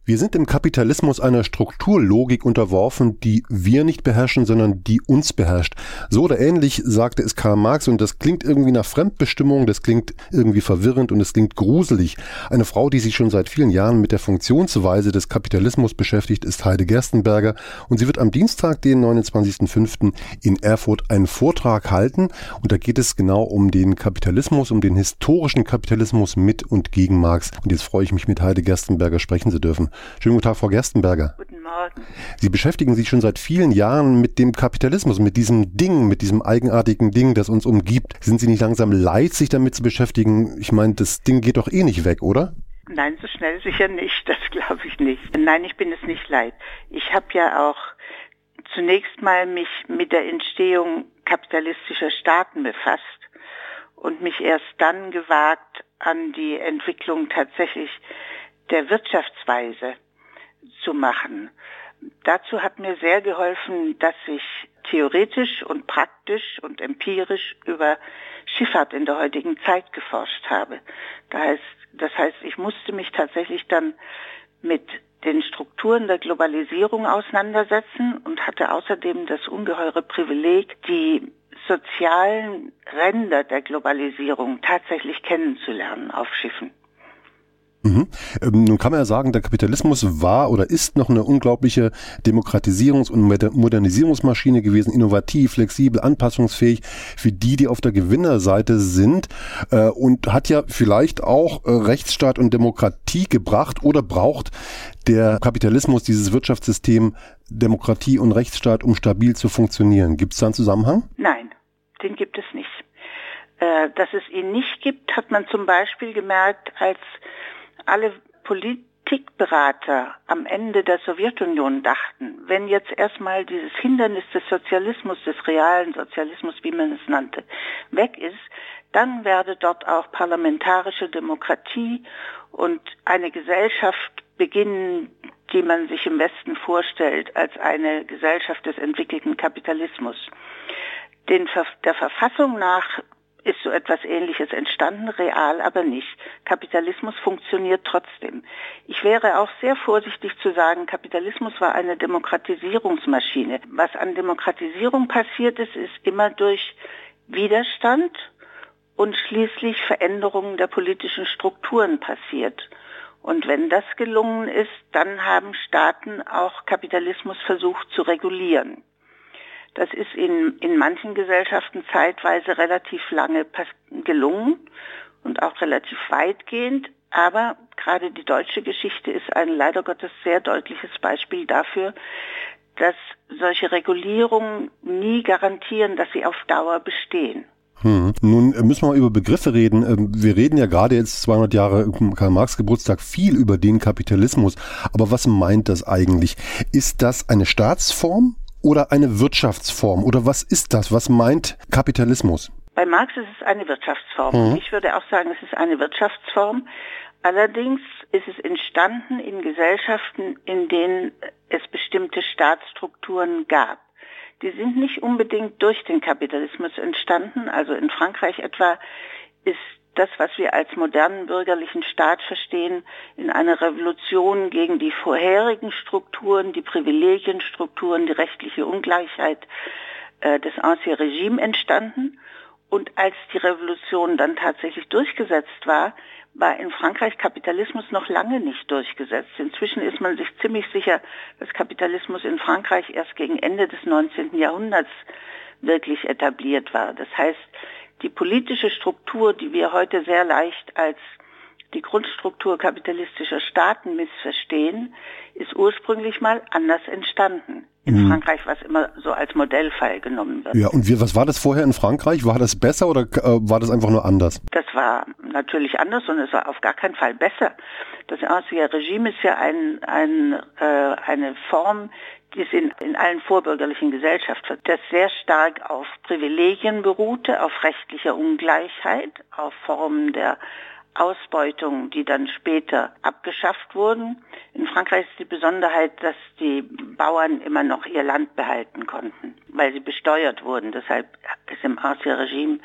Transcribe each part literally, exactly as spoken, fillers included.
Wir sind im Kapitalismus einer Strukturlogik unterworfen, die wir nicht beherrschen, sondern die uns beherrscht. So oder ähnlich sagte es Karl Marx, und das klingt irgendwie nach Fremdbestimmung, das klingt irgendwie verwirrend und es klingt gruselig. Eine Frau, die sich schon seit vielen Jahren mit der Funktionsweise des Kapitalismus beschäftigt, ist Heide Gerstenberger, und sie wird am Dienstag, den neunundzwanzigsten fünften in Erfurt einen Vortrag halten, und da geht es genau um den Kapitalismus, um den historischen Kapitalismus mit und gegen Marx. Und jetzt freue ich mich, mit Heide Gerstenberger sprechen zu dürfen. Schönen guten Tag, Frau Gerstenberger. Guten Morgen. Sie beschäftigen sich schon seit vielen Jahren mit dem Kapitalismus, mit diesem Ding, mit diesem eigenartigen Ding, das uns umgibt. Sind Sie nicht langsam leid, sich damit zu beschäftigen? Ich meine, das Ding geht doch eh nicht weg, oder? Nein, so schnell sicher nicht, das glaube ich nicht. Nein, ich bin es nicht leid. Ich habe ja auch zunächst mal mich mit der Entstehung kapitalistischer Staaten befasst und mich erst dann gewagt an die Entwicklung tatsächlich der Wirtschaftsweise zu machen. Dazu hat mir sehr geholfen, dass ich theoretisch und praktisch und empirisch über Schifffahrt in der heutigen Zeit geforscht habe. Das heißt, das heißt, ich musste mich tatsächlich dann mit den Strukturen der Globalisierung auseinandersetzen und hatte außerdem das ungeheure Privileg, die sozialen Ränder der Globalisierung tatsächlich kennenzulernen auf Schiffen. Mhm. Ähm, nun kann man ja sagen, der Kapitalismus war oder ist noch eine unglaubliche Demokratisierungs- und Modernisierungsmaschine gewesen, innovativ, flexibel, anpassungsfähig für die, die auf der Gewinnerseite sind, äh, und hat ja vielleicht auch äh, Rechtsstaat und Demokratie gebracht. Oder braucht der Kapitalismus, dieses Wirtschaftssystem, Demokratie und Rechtsstaat, um stabil zu funktionieren? Gibt es da einen Zusammenhang? Nein, den gibt es nicht. Äh, dass es ihn nicht gibt, hat man zum Beispiel gemerkt, als alle Politikberater am Ende der Sowjetunion dachten, wenn jetzt erstmal dieses Hindernis des Sozialismus, des realen Sozialismus, wie man es nannte, weg ist, dann werde dort auch parlamentarische Demokratie und eine Gesellschaft beginnen, die man sich im Westen vorstellt als eine Gesellschaft des entwickelten Kapitalismus. Den, der Verfassung nach ist so etwas Ähnliches entstanden, real aber nicht. Kapitalismus funktioniert trotzdem. Ich wäre auch sehr vorsichtig zu sagen, Kapitalismus war eine Demokratisierungsmaschine. Was an Demokratisierung passiert ist, ist immer durch Widerstand und schließlich Veränderungen der politischen Strukturen passiert. Und wenn das gelungen ist, dann haben Staaten auch Kapitalismus versucht zu regulieren. Das ist in, in manchen Gesellschaften zeitweise relativ lange gelungen und auch relativ weitgehend. Aber gerade die deutsche Geschichte ist ein leider Gottes sehr deutliches Beispiel dafür, dass solche Regulierungen nie garantieren, dass sie auf Dauer bestehen. Hm. Nun müssen wir mal über Begriffe reden. Wir reden ja gerade jetzt zweihundert Jahre Karl Marx Geburtstag viel über den Kapitalismus. Aber was meint das eigentlich? Ist das eine Staatsform oder eine Wirtschaftsform? Oder was ist das? Was meint Kapitalismus? Bei Marx ist es eine Wirtschaftsform. Hm. Ich würde auch sagen, es ist eine Wirtschaftsform. Allerdings ist es entstanden in Gesellschaften, in denen es bestimmte Staatsstrukturen gab. Die sind nicht unbedingt durch den Kapitalismus entstanden. Also in Frankreich etwa ist das, was wir als modernen bürgerlichen Staat verstehen, in einer Revolution gegen die vorherigen Strukturen, die Privilegienstrukturen, die rechtliche Ungleichheit äh, des Ancien Regime entstanden. Und als die Revolution dann tatsächlich durchgesetzt war, war in Frankreich Kapitalismus noch lange nicht durchgesetzt. Inzwischen ist man sich ziemlich sicher, dass Kapitalismus in Frankreich erst gegen Ende des neunzehnten Jahrhunderts wirklich etabliert war. Das heißt, die politische Struktur, die wir heute sehr leicht als die Grundstruktur kapitalistischer Staaten missverstehen, ist ursprünglich mal anders entstanden. In mhm. Frankreich, was immer so als Modellfall genommen wird. Ja, und wie, was war das vorher in Frankreich? War das besser oder äh, war das einfach nur anders? Das war natürlich anders und es war auf gar keinen Fall besser. Das Ancien Regime ist ja ein, ein, äh, eine Form, die es in, in allen vorbürgerlichen Gesellschaften, das sehr stark auf Privilegien beruhte, auf rechtlicher Ungleichheit, auf Formen der Ausbeutung, die dann später abgeschafft wurden. In Frankreich ist die Besonderheit, dass die Bauern immer noch ihr Land behalten konnten, weil sie besteuert wurden. Deshalb ist im Ancien Regime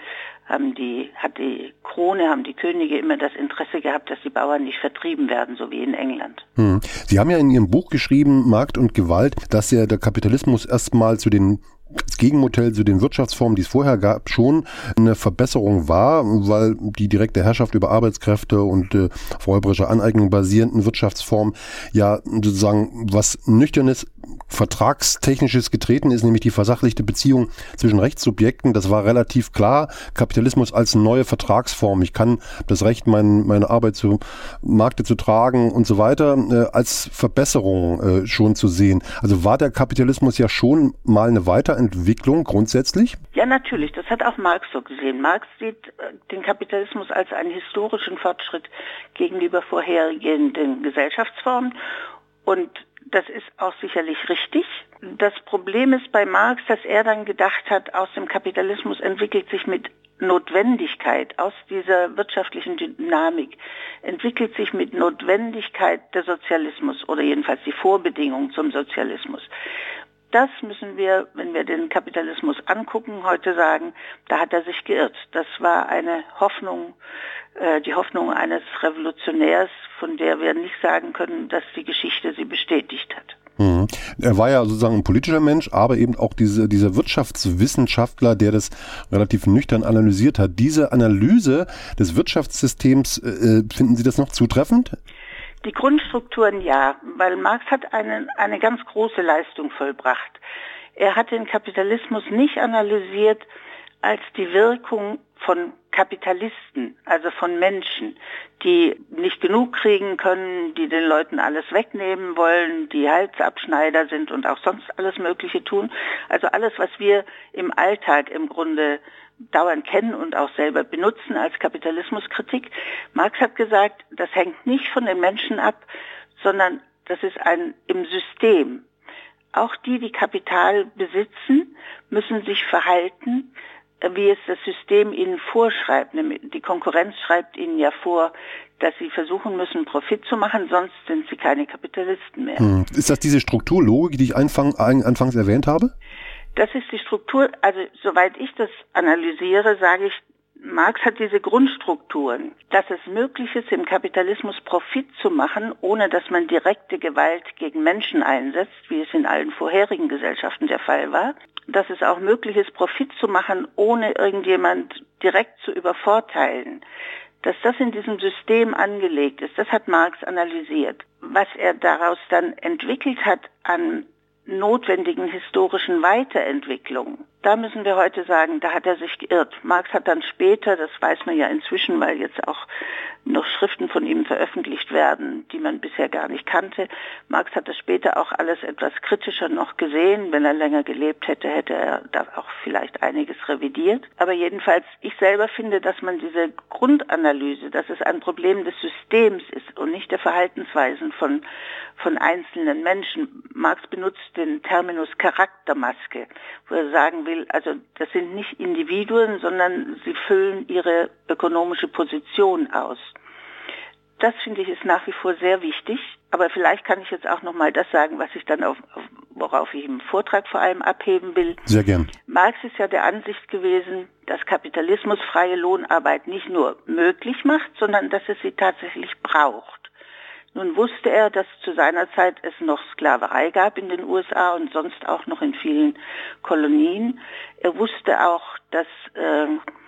haben die, hat die Krone, haben die Könige immer das Interesse gehabt, dass die Bauern nicht vertrieben werden, so wie in England. Hm. Sie haben ja in Ihrem Buch geschrieben, Markt und Gewalt, dass ja der Kapitalismus erstmal zu den das Gegenmodell zu den Wirtschaftsformen, die es vorher gab, schon eine Verbesserung war, weil die direkte Herrschaft über Arbeitskräfte und äh, auf räuberischer Aneignung basierenden Wirtschaftsformen ja sozusagen was Nüchternes, Vertragstechnisches getreten ist, nämlich die versachlichte Beziehung zwischen Rechtssubjekten. Das war relativ klar. Kapitalismus als neue Vertragsform. Ich kann das Recht, mein, meine Arbeit zu Markte zu tragen und so weiter, äh, als Verbesserung äh, schon zu sehen. Also war der Kapitalismus ja schon mal eine Weiterentwicklung grundsätzlich? Ja, natürlich. Das hat auch Marx so gesehen. Marx sieht den Kapitalismus als einen historischen Fortschritt gegenüber vorhergehenden Gesellschaftsformen, und das ist auch sicherlich richtig. Das Problem ist bei Marx, dass er dann gedacht hat, aus dem Kapitalismus entwickelt sich mit Notwendigkeit, aus dieser wirtschaftlichen Dynamik, entwickelt sich mit Notwendigkeit der Sozialismus oder jedenfalls die Vorbedingung zum Sozialismus. Das müssen wir, wenn wir den Kapitalismus angucken, heute sagen, da hat er sich geirrt. Das war eine Hoffnung, äh, die Hoffnung eines Revolutionärs, von der wir nicht sagen können, dass die Geschichte sie bestätigt hat. Mhm. Er war ja sozusagen ein politischer Mensch, aber eben auch diese, dieser Wirtschaftswissenschaftler, der das relativ nüchtern analysiert hat. Diese Analyse des Wirtschaftssystems, äh, finden Sie das noch zutreffend? Die Grundstrukturen ja, weil Marx hat eine, eine ganz große Leistung vollbracht. Er hat den Kapitalismus nicht analysiert als die Wirkung von Kapitalisten, also von Menschen, die nicht genug kriegen können, die den Leuten alles wegnehmen wollen, die Halsabschneider sind und auch sonst alles Mögliche tun. Also alles, was wir im Alltag im Grunde dauernd kennen und auch selber benutzen als Kapitalismuskritik. Marx hat gesagt, das hängt nicht von den Menschen ab, sondern das ist ein im System. Auch die, die Kapital besitzen, müssen sich verhalten, wie es das System ihnen vorschreibt. Die Konkurrenz schreibt ihnen ja vor, dass sie versuchen müssen, Profit zu machen, sonst sind sie keine Kapitalisten mehr. Hm. Ist das diese Strukturlogik, die ich anfang, anfangs erwähnt habe? Das ist die Struktur, also soweit ich das analysiere, sage ich, Marx hat diese Grundstrukturen, dass es möglich ist, im Kapitalismus Profit zu machen, ohne dass man direkte Gewalt gegen Menschen einsetzt, wie es in allen vorherigen Gesellschaften der Fall war. Dass es auch möglich ist, Profit zu machen, ohne irgendjemand direkt zu übervorteilen. Dass das in diesem System angelegt ist, das hat Marx analysiert. Was er daraus dann entwickelt hat an notwendigen historischen Weiterentwicklungen, da müssen wir heute sagen, da hat er sich geirrt. Marx hat dann später, das weiß man ja inzwischen, weil jetzt auch noch Schriften von ihm veröffentlicht werden, die man bisher gar nicht kannte. Marx hat das später auch alles etwas kritischer noch gesehen. Wenn er länger gelebt hätte, hätte er da auch vielleicht einiges revidiert. Aber jedenfalls, ich selber finde, dass man diese Grundanalyse, dass es ein Problem des Systems ist und nicht der Verhaltensweisen von, von einzelnen Menschen. Marx benutzt den Terminus Charaktermaske, wo er sagen will, also das sind nicht Individuen, sondern sie füllen ihre ökonomische Position aus. Das finde ich ist nach wie vor sehr wichtig, aber vielleicht kann ich jetzt auch noch mal das sagen, was ich dann auf, auf worauf ich im Vortrag vor allem abheben will. Sehr gern. Marx ist ja der Ansicht gewesen, dass Kapitalismus freie Lohnarbeit nicht nur möglich macht, sondern dass es sie tatsächlich braucht. Nun wusste er, dass zu seiner Zeit es noch Sklaverei gab in den U S A und sonst auch noch in vielen Kolonien. Er wusste auch, dass äh,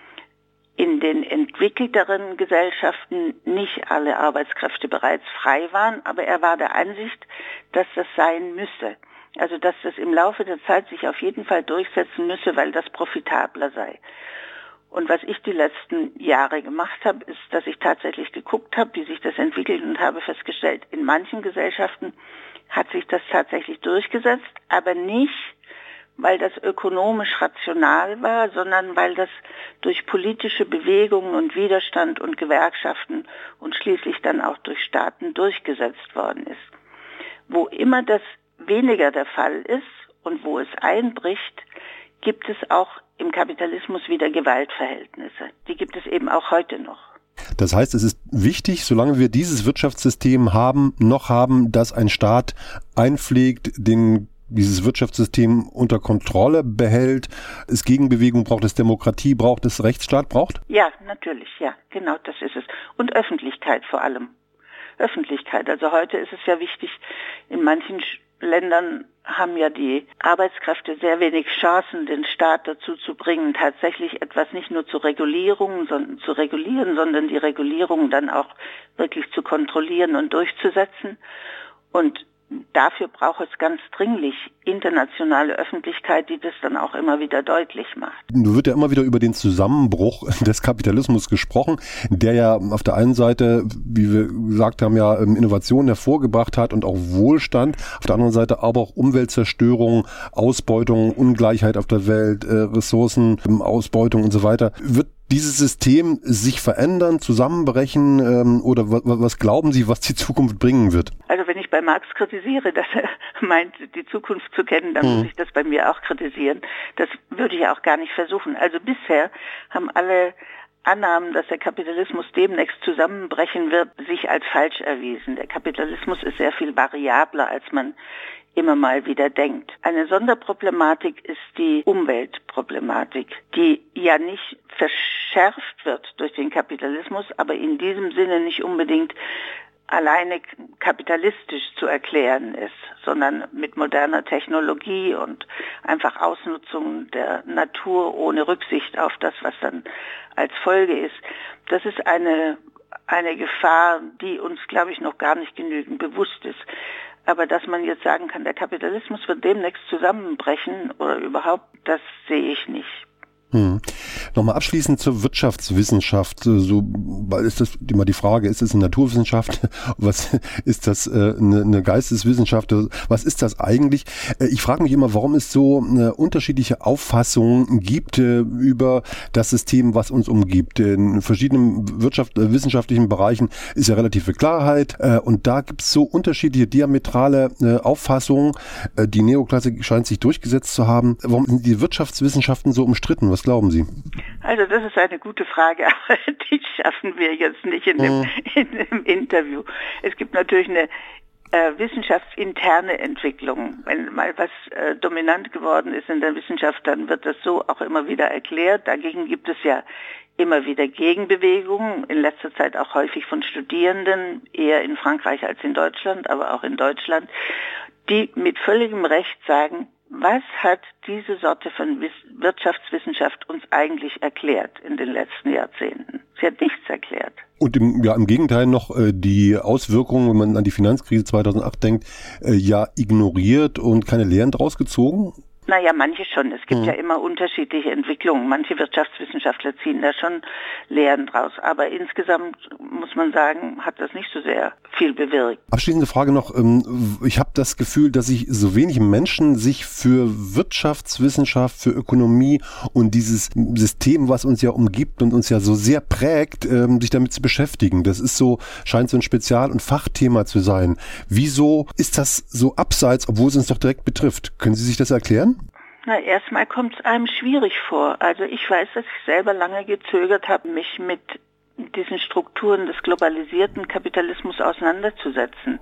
in den entwickelteren Gesellschaften nicht alle Arbeitskräfte bereits frei waren, aber er war der Ansicht, dass das sein müsse. Also dass das im Laufe der Zeit sich auf jeden Fall durchsetzen müsse, weil das profitabler sei. Und was ich die letzten Jahre gemacht habe, ist, dass ich tatsächlich geguckt habe, wie sich das entwickelt und habe festgestellt, in manchen Gesellschaften hat sich das tatsächlich durchgesetzt, aber nicht, weil das ökonomisch rational war, sondern weil das durch politische Bewegungen und Widerstand und Gewerkschaften und schließlich dann auch durch Staaten durchgesetzt worden ist. Wo immer das weniger der Fall ist und wo es einbricht, gibt es auch im Kapitalismus wieder Gewaltverhältnisse. Die gibt es eben auch heute noch. Das heißt, es ist wichtig, solange wir dieses Wirtschaftssystem haben, noch haben, dass ein Staat einpflegt, den dieses Wirtschaftssystem unter Kontrolle behält, es Gegenbewegung braucht, es Demokratie braucht, es Rechtsstaat braucht? Ja, natürlich, ja, genau, das ist es. Und Öffentlichkeit vor allem. Öffentlichkeit. Also heute ist es ja wichtig, in manchen Ländern haben ja die Arbeitskräfte sehr wenig Chancen, den Staat dazu zu bringen, tatsächlich etwas nicht nur zu Regulierung, sondern zu regulieren, sondern die Regulierung dann auch wirklich zu kontrollieren und durchzusetzen. Und dafür braucht es ganz dringlich internationale Öffentlichkeit, die das dann auch immer wieder deutlich macht. Nun wird ja immer wieder über den Zusammenbruch des Kapitalismus gesprochen, der ja auf der einen Seite, wie wir gesagt haben, ja Innovationen hervorgebracht hat und auch Wohlstand, auf der anderen Seite aber auch Umweltzerstörung, Ausbeutung, Ungleichheit auf der Welt, Ressourcen, Ausbeutung und so weiter. Wird dieses System sich verändern, zusammenbrechen ähm, oder was, was glauben Sie, was die Zukunft bringen wird? Also wenn ich bei Marx kritisiere, dass er meint, die Zukunft zu kennen, dann hm. muss ich das bei mir auch kritisieren. Das würde ich auch gar nicht versuchen. Also bisher haben alle Annahmen, dass der Kapitalismus demnächst zusammenbrechen wird, sich als falsch erwiesen. Der Kapitalismus ist sehr viel variabler, als man immer mal wieder denkt. Eine Sonderproblematik ist die Umweltproblematik, die ja nicht verschärft wird durch den Kapitalismus, aber in diesem Sinne nicht unbedingt alleine kapitalistisch zu erklären ist, sondern mit moderner Technologie und einfach Ausnutzung der Natur ohne Rücksicht auf das, was dann als Folge ist. Das ist eine, eine Gefahr, die uns, glaube ich, noch gar nicht genügend bewusst ist. Aber dass man jetzt sagen kann, der Kapitalismus wird demnächst zusammenbrechen oder überhaupt, das sehe ich nicht. Hm. Nochmal abschließend zur Wirtschaftswissenschaft. So ist das immer die Frage, ist es eine Naturwissenschaft? Was ist das äh, eine, eine Geisteswissenschaft? Was ist das eigentlich? Äh, ich frage mich immer, warum es so äh, unterschiedliche Auffassungen gibt äh, über das System, was uns umgibt. In verschiedenen Wirtschaft, äh, wissenschaftlichen Bereichen ist ja relative Klarheit äh, und da gibt es so unterschiedliche diametrale äh, Auffassungen. Äh, die Neoklassik scheint sich durchgesetzt zu haben. Warum sind die Wirtschaftswissenschaften so umstritten? Was glauben Sie? Also das ist eine gute Frage, aber die schaffen wir jetzt nicht in dem, in dem Interview. Es gibt natürlich eine äh, wissenschaftsinterne Entwicklung. Wenn mal was äh, dominant geworden ist in der Wissenschaft, dann wird das so auch immer wieder erklärt. Dagegen gibt es ja immer wieder Gegenbewegungen, in letzter Zeit auch häufig von Studierenden, eher in Frankreich als in Deutschland, aber auch in Deutschland, die mit völligem Recht sagen, was hat diese Sorte von Wirtschaftswissenschaft uns eigentlich erklärt in den letzten Jahrzehnten? Sie hat nichts erklärt. Und im, ja, im Gegenteil noch äh, die Auswirkungen, wenn man an die Finanzkrise zweitausendacht denkt, äh, ja ignoriert und keine Lehren draus gezogen? Naja, manche schon. Es gibt hm. ja immer unterschiedliche Entwicklungen. Manche Wirtschaftswissenschaftler ziehen da schon Lehren draus. Aber insgesamt muss man sagen, hat das nicht so sehr viel bewirkt. Abschließende Frage noch. Ich habe das Gefühl, dass sich so wenig Menschen sich für Wirtschaftswissenschaft, für Ökonomie und dieses System, was uns ja umgibt und uns ja so sehr prägt, sich damit zu beschäftigen. Das ist so, scheint so ein Spezial- und Fachthema zu sein. Wieso ist das so abseits, obwohl es uns doch direkt betrifft? Können Sie sich das erklären? Na, erstmal kommt es einem schwierig vor. Also ich weiß, dass ich selber lange gezögert habe, mich mit diesen Strukturen des globalisierten Kapitalismus auseinanderzusetzen.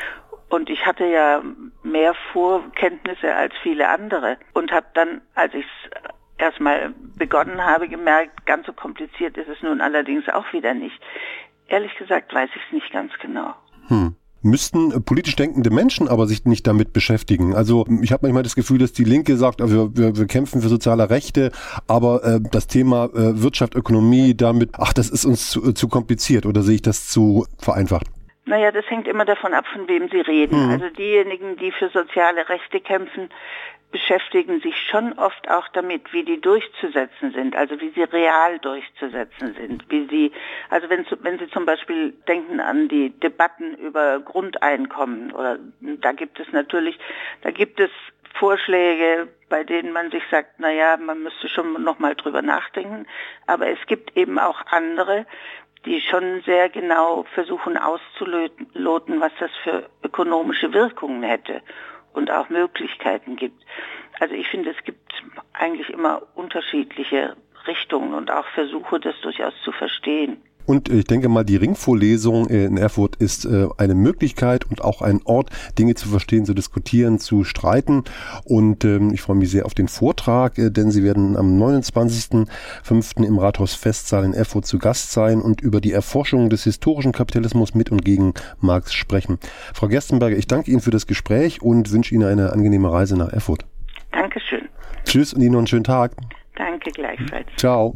Und ich hatte ja mehr Vorkenntnisse als viele andere und habe dann, als ich es erstmal begonnen habe, gemerkt, ganz so kompliziert ist es nun allerdings auch wieder nicht. Ehrlich gesagt weiß ich es nicht ganz genau. Hm. Müssten politisch denkende Menschen aber sich nicht damit beschäftigen. Also ich habe manchmal das Gefühl, dass die Linke sagt, wir, wir, wir kämpfen für soziale Rechte, aber äh, das Thema äh, Wirtschaft, Ökonomie damit, ach, das ist uns zu, zu kompliziert, oder sehe ich das zu vereinfacht? Naja, das hängt immer davon ab, von wem Sie reden. Mhm. Also diejenigen, die für soziale Rechte kämpfen, beschäftigen sich schon oft auch damit, wie die durchzusetzen sind, also wie sie real durchzusetzen sind, wie sie, also wenn, wenn Sie zum Beispiel denken an die Debatten über Grundeinkommen, oder da gibt es natürlich, da gibt es Vorschläge, bei denen man sich sagt, na ja, man müsste schon noch mal drüber nachdenken, aber es gibt eben auch andere, die schon sehr genau versuchen auszuloten, was das für ökonomische Wirkungen hätte und auch Möglichkeiten gibt. Also ich finde, es gibt eigentlich immer unterschiedliche Richtungen und auch Versuche, das durchaus zu verstehen. Und ich denke mal, die Ringvorlesung in Erfurt ist eine Möglichkeit und auch ein Ort, Dinge zu verstehen, zu diskutieren, zu streiten. Und ich freue mich sehr auf den Vortrag, denn Sie werden am neunundzwanzigsten fünften im Rathaus-Festsaal in Erfurt zu Gast sein und über die Erforschung des historischen Kapitalismus mit und gegen Marx sprechen. Frau Gerstenberger, ich danke Ihnen für das Gespräch und wünsche Ihnen eine angenehme Reise nach Erfurt. Dankeschön. Tschüss und Ihnen noch einen schönen Tag. Danke gleichfalls. Ciao.